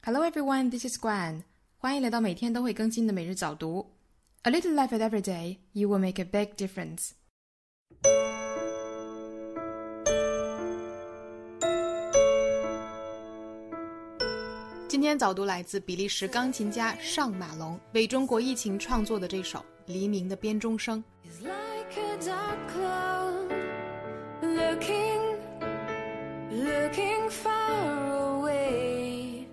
Hello everyone, this is Guan. 欢迎来到每天都会更新的每日早读。A little effort every day, you will make a big difference. 今天早读来自比利时钢琴家尚马龙为中国疫情创作的这首《黎明的编钟声》。 Looking far away.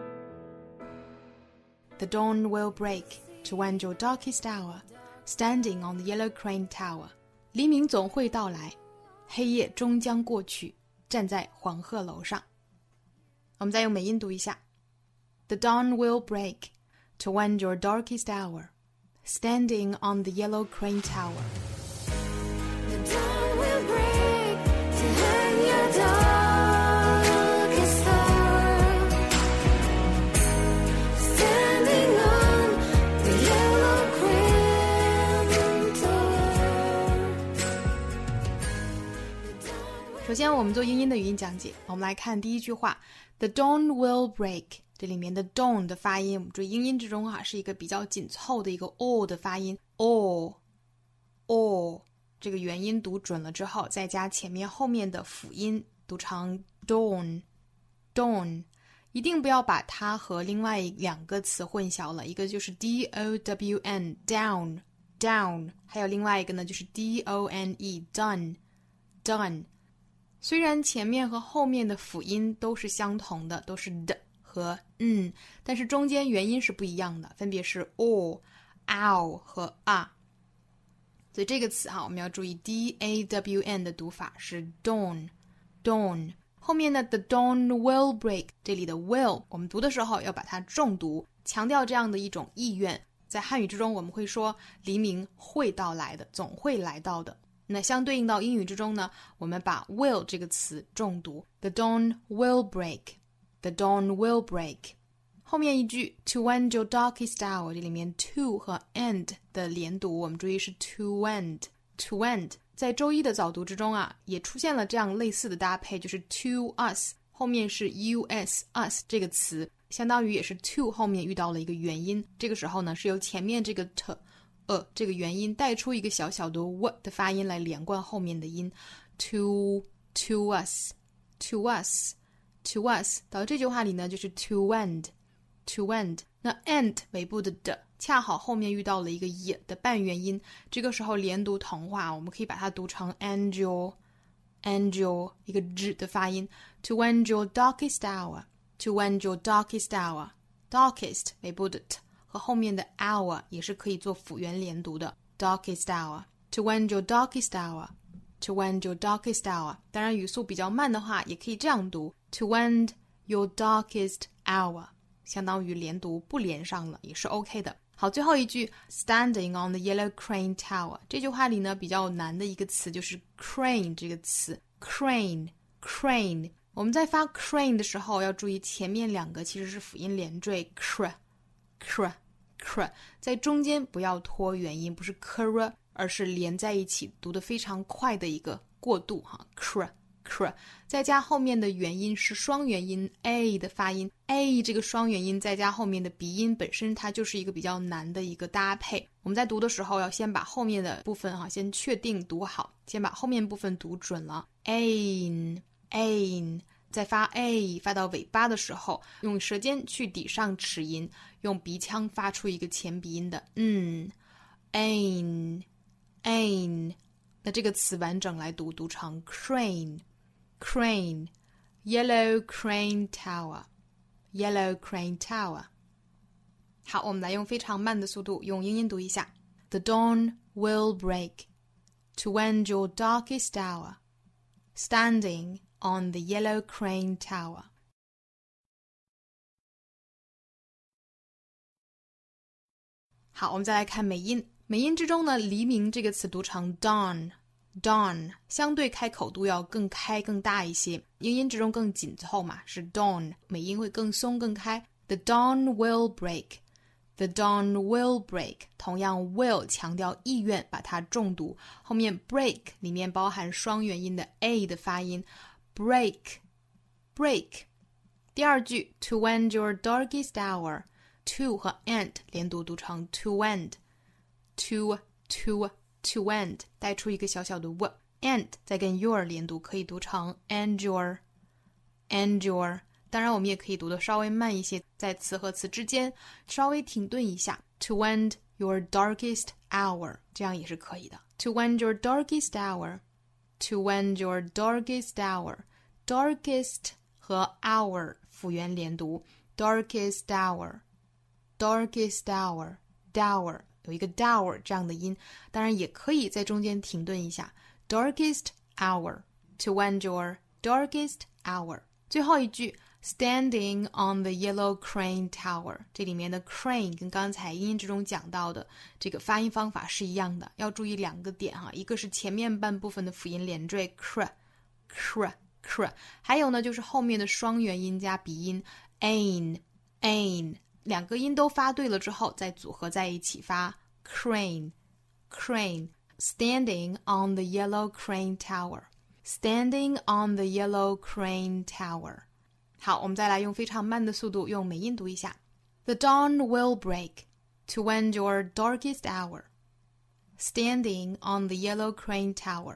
The dawn will break to end your darkest hour, standing on the yellow crane tower. 黎明总会到来，黑夜终将过去，站在黄鹤楼上。我们再用美音读一下。The dawn will break to end your darkest hour, standing on the yellow crane tower. The dawn will break to end your darkest hour, standing on the yellow crane tower. 首先我们做英音的语音讲解，我们来看第一句话 The dawn will break， 这里面的 dawn 的发音，我们注意英音之中是一个比较紧凑的一个 o 的发音 o， 这个元音读准了之后，再加前面后面的辅音读成 dawn， 一定不要把它和另外两个词混淆了，一个就是 down down， 还有另外一个呢就是 done done。虽然前面和后面的辅音都是相同的，都是的和但是中间元音是不一样的，分别是 o、ow 和 a。所以这个词我们要注意 dawn 的读法是 dawn。后面的 the dawn will break， 这里的 will 我们读的时候要把它重读，强调这样的一种意愿。在汉语之中我们会说黎明会到来的，总会来到的。那相对应到英语之中呢，我们把 will 这个词重读 The dawn will break， The dawn will break。 后面一句 To end your darkest hour， 这里面 to 和 end 的连读，我们注意是 to end。 在周一的早读之中也出现了这样类似的搭配，就是 to us 后面是 us 这个词，相当于也是 to 后面遇到了一个元音，这个时候呢是由前面这个 t这个元音带出一个小小的 w 的发音来连贯后面的音 to us。 到这句话里呢就是 to end。 那 end 尾部的的恰好后面遇到了一个也的半元音，这个时候连读同化，我们可以把它读成 angel 一个 z 的发音 To end your darkest hour， darkest 尾部的 t和后面的 hour 也是可以做辅元连读的 darkest hour。 To end your darkest hour。 当然语速比较慢的话也可以这样读 To end your darkest hour， 相当于连读不连上了也是 OK 的。好，最后一句 Standing on the yellow crane tower， 这句话里呢比较难的一个词就是 crane 这个词 crane。 我们在发 crane 的时候要注意前面两个其实是辅音连缀 cr， 在中间不要拖元音，不是 cr， 而是连在一起读得非常快的一个过渡cr， 再加后面的元音是双元音 a 的发音 a， 这个双元音再加后面的鼻音本身它就是一个比较难的一个搭配，我们在读的时候要先把后面的部分先确定读好，先把后面部分读准了 ain， 在发 a 发到尾巴的时候用舌尖去抵上齿龈，用鼻腔发出一个前鼻音的ain。 那这个词完整来读成 crane yellow crane tower。 好，我们来用非常慢的速度用英音读一下 The dawn will break to end your darkest hour, standing on the yellow crane tower。 好，我们再来看美音。美音之中呢，黎明这个词读成 dawn， 相对开口度要更开更大一些，英音之中更紧凑嘛，是 dawn， 美音会更松更开。 The dawn will break， 同样 will 强调意愿，把它重读，后面 break 里面包含双元音的 a 的发音 break。 第二句 to end your darkest hour， to 和 end 连读读成 to end， to end 带出一个小小的 w，end 再跟 your 连读可以读成 end your。当然我们也可以读得稍微慢一些，在词和词之间稍微停顿一下 to end your darkest hour， 这样也是可以的。 to end your darkest hour， to end your darkest hour， darkest 和 hour 辅元连读 darkest hour， darkest hour， dour 有一个 dour 这样的音，当然也可以在中间停顿一下 darkest hour， to end your darkest hour。 最后一句 standing on the yellow crane tower， 这里面的 crane 跟刚才英音之中讲到的这个发音方法是一样的，要注意两个点哈，一个是前面半部分的辅音连缀 cr， 还有呢就是后面的双元音加鼻音 ain， 两个音都发对了之后再组合在一起发 crane， standing on the yellow crane tower， standing on the yellow crane tower。 好，我们再来用非常慢的速度用美音读一下 The dawn will break to end your darkest hour, standing on the yellow crane tower。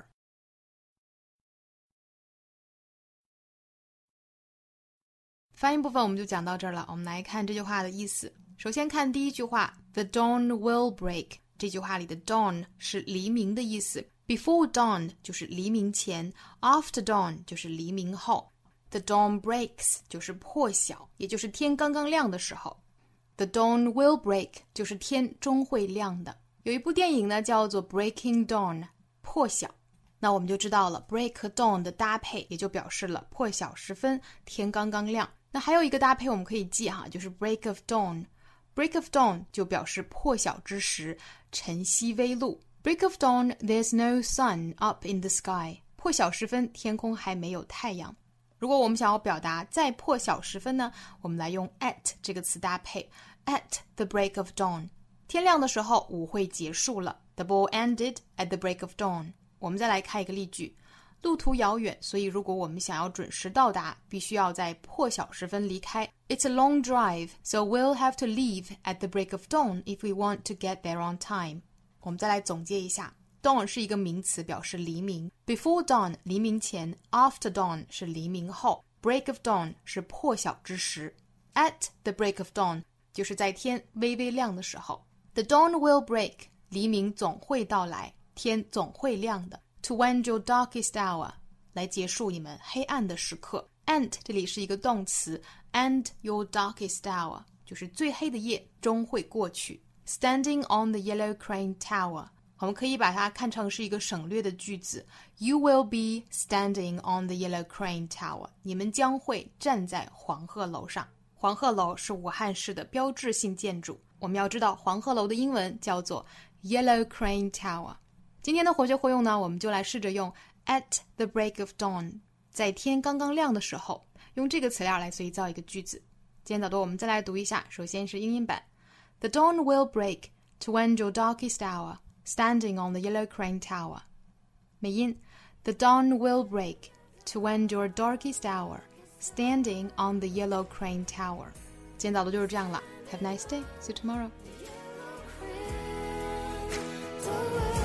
发音部分我们就讲到这儿了，我们来看这句话的意思。首先看第一句话 The dawn will break， 这句话里的 dawn 是黎明的意思， Before dawn 就是黎明前， After dawn 就是黎明后， The dawn breaks 就是破晓，也就是天刚刚亮的时候。 The dawn will break 就是天终会亮的。有一部电影呢叫做 Breaking Dawn， 破晓，那我们就知道了 break 和 dawn 的搭配也就表示了破晓时分，天刚刚亮。那还有一个搭配我们可以记哈，就是 break of dawn， break of dawn 就表示破晓之时，晨曦微露。 break of dawn there's no sun up in the sky， 破晓时分天空还没有太阳。如果我们想要表达在破晓时分呢，我们来用 at 这个词搭配 at the break of dawn， 天亮的时候舞会结束了， The ball ended at the break of dawn。 我们再来看一个例句，路途遥远，所以如果我们想要准时到达，必须要在破晓时分离开。 It's a long drive, so we'll have to leave at the break of dawn if we want to get there on time。 我们再来总结一下， dawn 是一个名词，表示黎明。 Before dawn 黎明前， After dawn 是黎明后， Break of dawn 是破晓之时， At the break of dawn 就是在天微微亮的时候。 The dawn will break 黎明总会到来，天总会亮的。To end your darkest hour 来结束你们黑暗的时刻。 End 这里是一个动词， End your darkest hour 就是最黑的夜终会过去。 Standing on the yellow crane tower 我们可以把它看成是一个省略的句子， You will be standing on the yellow crane tower 你们将会站在黄鹤楼上。黄鹤楼是武汉市的标志性建筑，我们要知道黄鹤楼的英文叫做 Yellow Crane Tower。今天的活学活用呢，我们就来试着用 at the break of dawn 在天刚刚亮的时候，用这个词料来随意造一个句子。今天导读我们再来读一下，首先是英音版 The dawn will break to end your darkest hour, standing on the yellow crane tower。 美音 The dawn will break to end your darkest hour, standing on the yellow crane tower。 今天导读就是这样了， Have a nice day, see you tomorrow。 The